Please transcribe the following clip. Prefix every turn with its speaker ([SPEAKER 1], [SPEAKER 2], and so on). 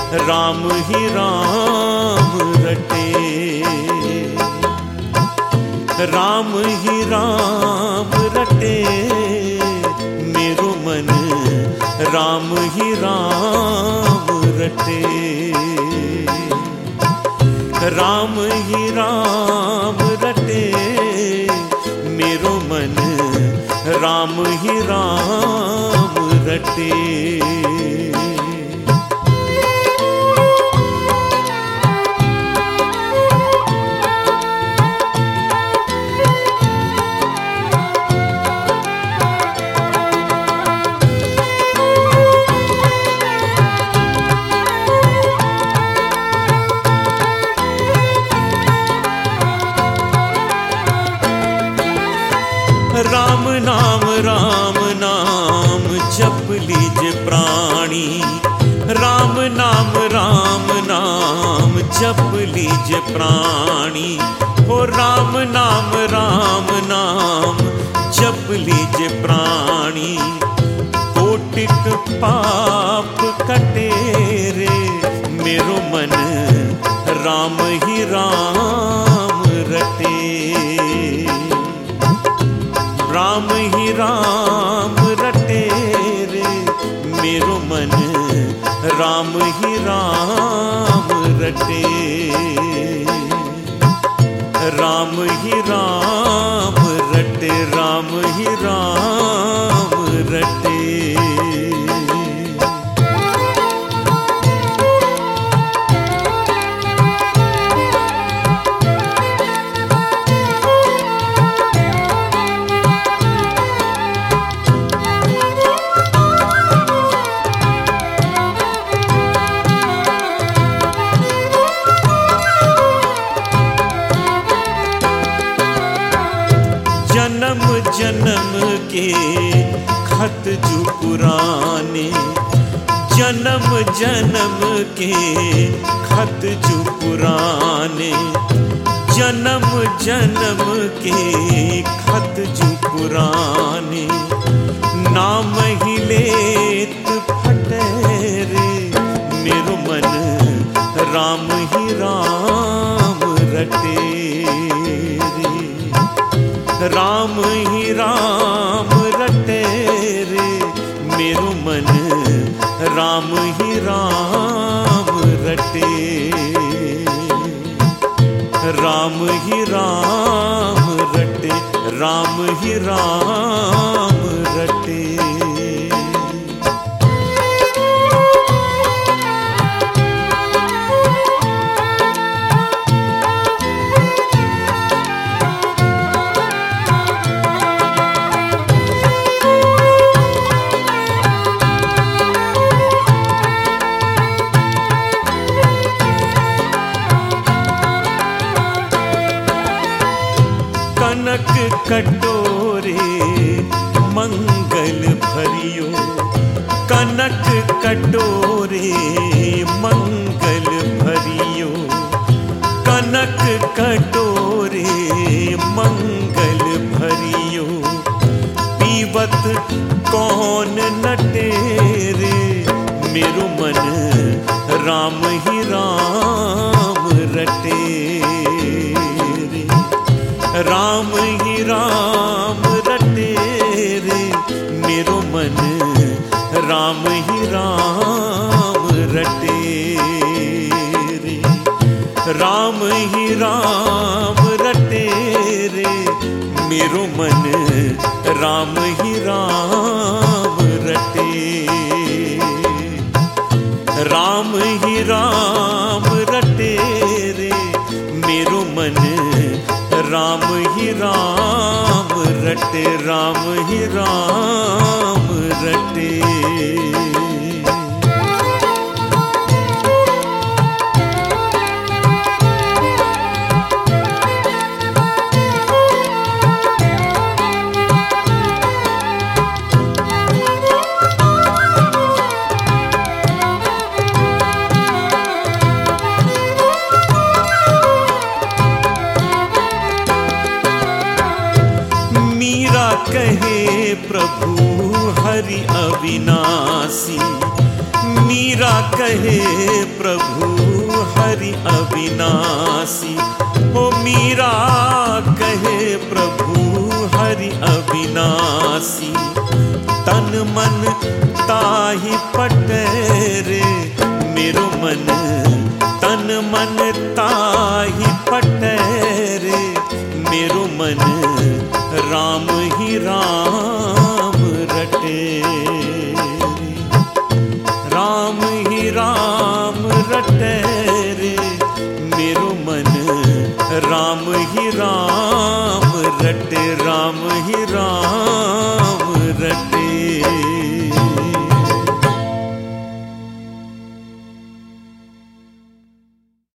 [SPEAKER 1] राम ही राम रटे। राम ही राम रटे मेरो मन, राम ही राम रटे। राम ही राम रटे मेरो मन, राम ही राम रटे। राम नाम जप लीजे प्राणी, राम नाम जप लीजे प्राणी। हो राम नाम जप लीजे प्राणी। कोटिक पाप कटे रे मेरो मन, राम ही राम रटे। राम ही राम रटे रे मेरो मन, राम ही राम रटे। राम ही राम रटे, राम ही राम रटे। जन्म जन्म के खत जो पुराने, जन्म जन्म के खत जो पुराने। जन्म जन्म के खत जो पुराने, नाम ही लेत फटे रे मेरो मन, राम ही राम रटे। राम ही राम रटे रे मेरो मन, राम ही राम रटे। राम ही राम रटे, राम ही राम रटे। कनक कटोरे मंगल भरियो, कनक कटोरे मंगल भरियो। कनक कटोरे मंगल भरियो, पीवत कौन नटे रे मेरो मन, राम ही राम रटे। राम ही राम रटे रे मेरो मन, राम ही राम रटे। राम ही राम रटे रे मेरो मन, राम ही राम रटे। राम ही राम रटे रे मेरो मन, राम ही राम रटे। राम ही राम रटे। कहे प्रभु हरि अविनाशी, कहे प्रभु हरि अविनाशी। हो मीरा कहे प्रभु हरि अविनाशी। तन मन ताहि पटे रे मेरो मन, तन मन ताहि पटे रे मेरो मन, राम ही राम रटे, राम ही राम रटे रे मेरो मन, राम ही राम रटे, राम ही राम